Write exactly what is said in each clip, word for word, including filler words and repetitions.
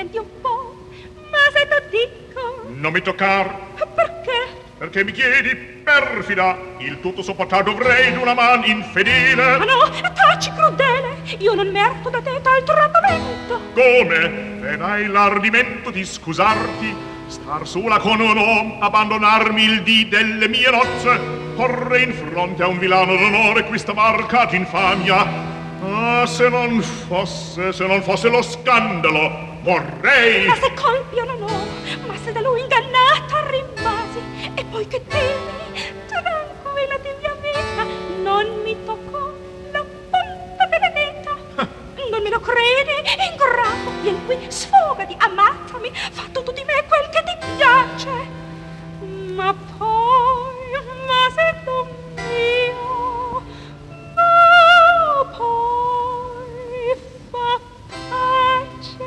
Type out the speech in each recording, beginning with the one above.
senti un po', ma se t'o dico... Non mi toccar. Perché? Perché mi chiedi, perfida, il tutto sopportar dovrei d'una man infedele. Ma no, taci crudele, io non merito da te tal trattamento. Come? Ed hai l'ardimento di scusarti, star sola con un uomo, abbandonarmi il dì delle mie nozze, porre in fronte a un villano d'onore questa marca d'infamia. Ah, se non fosse, se non fosse lo scandalo, morrei. Ma se colpiano no, ma se da lui ingannata rimasi, e poi che dimmi, tranquilla di mia vita, non mi toccò la punta della dita. Non me lo credi? Ingrato, vien qui, sfogati, ammazzami, fa tutto di me quel che ti piace. Ma poi, ma se tu mio, ma poi fa pace.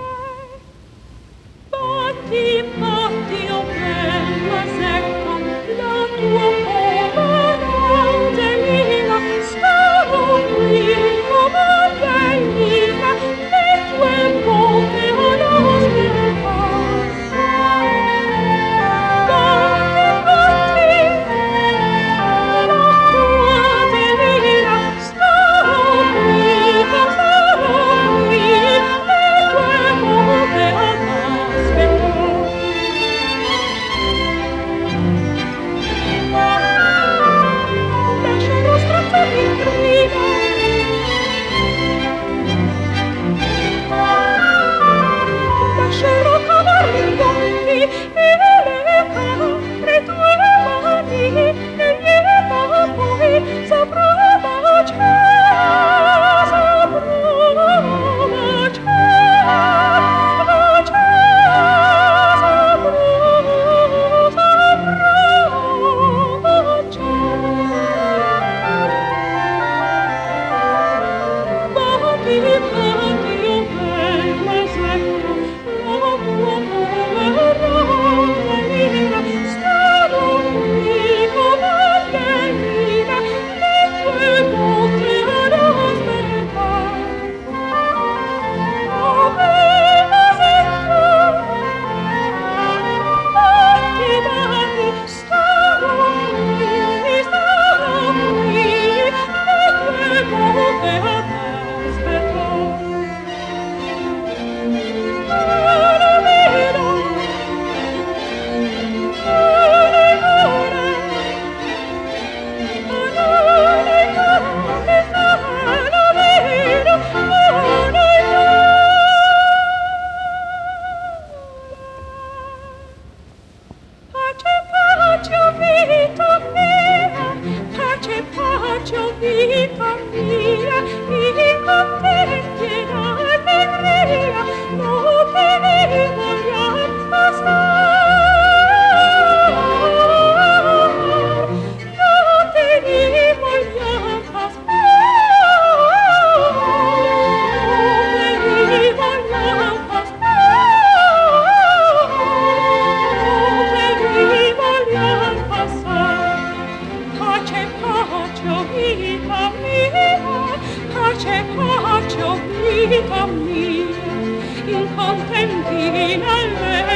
Batti, batti, oh bella secca, la tua povera Angelina, stavo qui, oh bellina, le tue bocche alla speranza. Batti, batti, la tua Angelina, stavo qui, stavo qui, le tue bocche alla lascialo strazzare in grida, lascialo cavare in guanti e le capre tue mani e gliela poi saprà baciare, saprà baciare, baciare, saprà, saprà baciare. Batti, batti, oh bella secca, la tua povera Angelina, starò qui come bellina, le tue bocche ad aspettare. Oh bella secca, batti, batti, starò qui, starò qui, le tue bocche ad aspettare. La vedo, pace, pace, oh vita mia, pace, pace, oh vita mia, i contenti e l'allegria, non te ne vogliam passare, non te ne vogliam passare, non te ne vogliam passare, non te ne vogliam passare. Pace, pace, oh vita mia, pace, pace, oh vita mia, in contentina